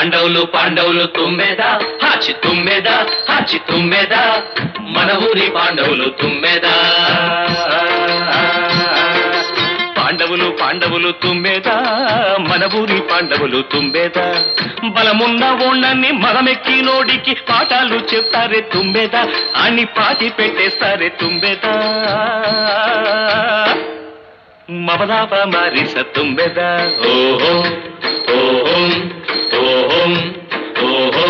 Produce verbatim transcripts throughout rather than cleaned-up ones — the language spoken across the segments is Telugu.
పాండవులు పాండవులు తుమ్మెద హాచి తుమ్మెద హాచి తుమ్మెద మన ఊరి పాండవులు తుమ్మెద పాండవులు పాండవులు తుమ్మెద మన ఊరి పాండవులు తుమ్మెద బలమున్న ఓణ్ణని మగమెక్కి నోడికి పాఠాలు చెప్తారే తుమ్మెద అని పాతి పెట్టేస్తారే తుమ్మెద మమదాప మారిస తుమ్మెద ఓహో ఓహో ఓహో ఓహో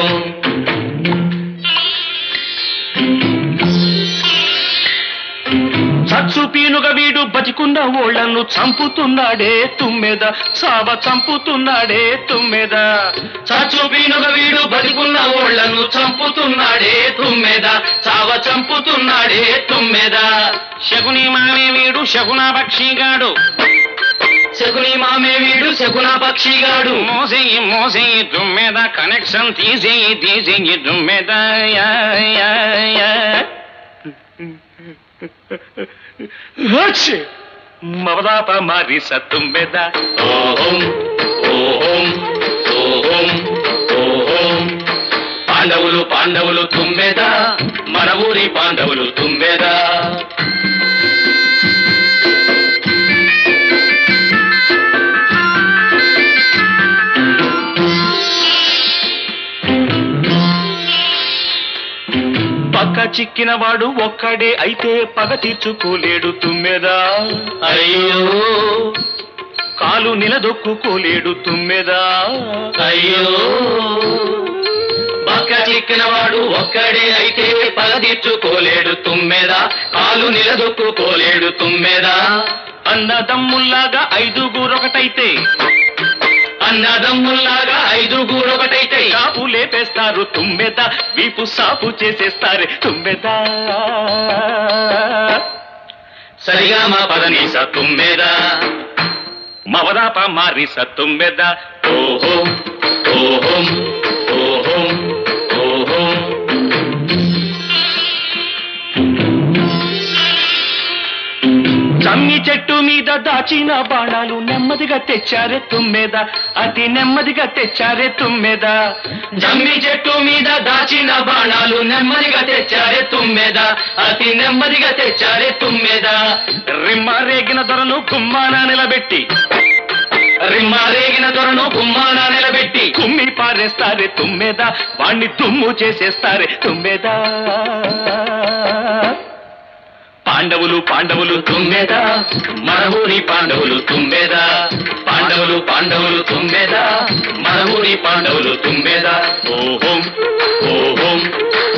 చచ్చు పీనుగ వీడు బతికున్న ఓళ్లను చంపుతున్నాడే తుమ్మెద సావ చంపుతున్నాడే తుమ్మెద చచ్చు పీనుగ వీడు బతికున్న ఓళ్లను చంపుతున్నాడే తుమ్మెద సావ చంపుతున్నాడే తుమ్మెద శకుని మామే వీడు శకున పక్షిగాడు శకుని మామే వీడు శకున పక్షిగాడు మోసేయి మోసేయి తుమ్మెద కనెక్షన్ తీసేయి తీసేయి తుమ్మెద మమదాప మారిస తుమ్మెద ఓహోం ఓహోం ఓహోం ఓహోం పాండవులు పాండవులు తుమ్మెద మన ఊరి పాండవులు తుమ్మెద పక్క చిక్కిన వాడు ఒక్కడే అయితే పగ తీర్చుకోలేడు తుమ్మెద అయ్యో కాలు నిలదొక్కుకోలేడు తుమ్మెద అయ్యో పక్క చిక్కిన వాడు ఒక్కడే అయితే పగ తీర్చుకోలేడు తుమ్మెద కాలు నిలదొక్కుకోలేడు తుమ్మెద అన్నదమ్ముల్లాగా ఐదుగురొకటైతే అన్నదమ్ముల్లాగా ఐదుగురొకటైతే కాపు లేపేస్తారు తుమ్మెద వీపు సాపు చేసేస్తారు తుమ్మెద సరిగా మా పదనీస తుమ్మెద మవదాప మారిస తుమ్మెద ఓహో ఓహో ఓహో ఓహో జమ్మి చెట్టు మీద దాచిన బాణాలు నెమ్మదిగా తెచ్చారే తుమ్మెద అతి నెమ్మదిగా తెచ్చారే తుమ్మెద జమ్మి చెట్టు మీద దాచిన బాణాలు నెమ్మదిగా తెచ్చారే తుమ్మెద అతి నెమ్మదిగా తెచ్చారే తుమ్మెద రిమ్మ రేగిన దొరను గుమ్మాన నిలబెట్టి రిమ్మ రేగిన దొరను గుమ్మాన నిలబెట్టి కుమ్మి పారేస్తారే తుమ్మెద వాణ్ణి దుమ్ము చేసేస్తారే తుమ్మెద పాండవులు పాండవులు తుమ్మెద మన ఊరి పాండవులు తుమ్మెద పాండవులు పాండవులు తుమ్మెద మన ఊరి పాండవులు తుమ్మెద ఓహోం ఓహోం